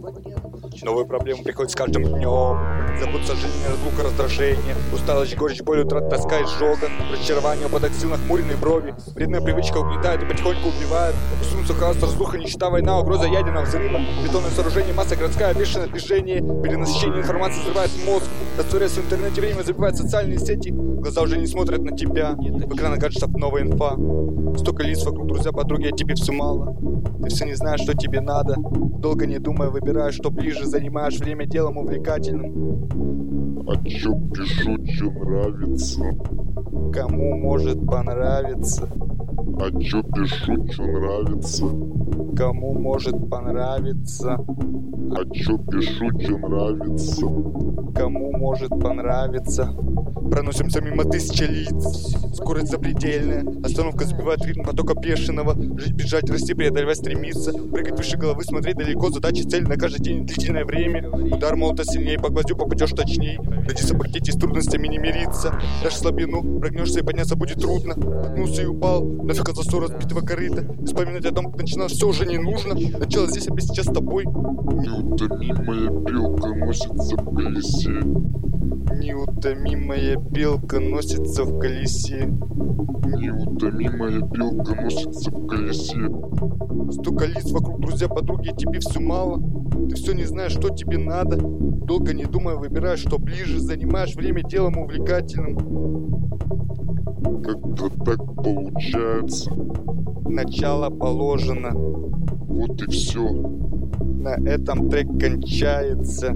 Новые проблемы приходят с каждым днем. Забудь сожаление, разлука, раздражение. Усталость, горечь, боль, утрата, тоска, изжога. Разочарование, упадок сил, нахмуренные брови. Вредная привычка угнетает и потихоньку убивает. Усунуться хаос, разруха, нищета, война, угроза ядерного взрыва. Бетонное сооружение, масса городская, бешеное движение. Перенасыщение информации взрывает мозг. Растворяясь в интернете, время забивает социальные сети. Глаза уже не смотрят на тебя. В экранах гаджетов новая инфа. Столько лиц вокруг, друзья, подруги, а тебе все мало. Ты все не знаешь, что тебе надо. Долго не думая, выбираешь, что ближе. Занимаешь время делом увлекательным. А чё пишу, чё нравится? Кому может понравиться? А чё пишу, чё нравится? Кому может понравиться? А чё пишу, чё нравится? Кому может понравиться? Проносимся мимо тысячи лиц. Скорость запредельная. Остановка сбивает ритм потока бешеного. Жить, бежать, расти, преодолевать, стремиться. Прыгать выше головы, смотреть далеко. Задача, цель на каждый день, длительное время. Удар молота сильнее, по гвоздю попадешь точней. Родиться, похитить и с трудностями не мириться. Дашь слабину, прогнешься и подняться будет трудно. Наткнулся и упал, нафиг от засора разбитого корыта. Вспоминать о том, как начиналось, все уже не нужно. Начало здесь, опять сейчас с тобой. Неутомимая белка носится в колесе. Неутомимая белка носится в колесе. Неутомимая белка носится в колесе. Столько лиц вокруг, друзья, подруги, а тебе все мало. Ты все не знаешь, что тебе надо. Долго не думая, выбираешь, что ближе. Занимаешь время делом увлекательным. Как-то так получается. Начало положено. Вот и все. На этом трек кончается.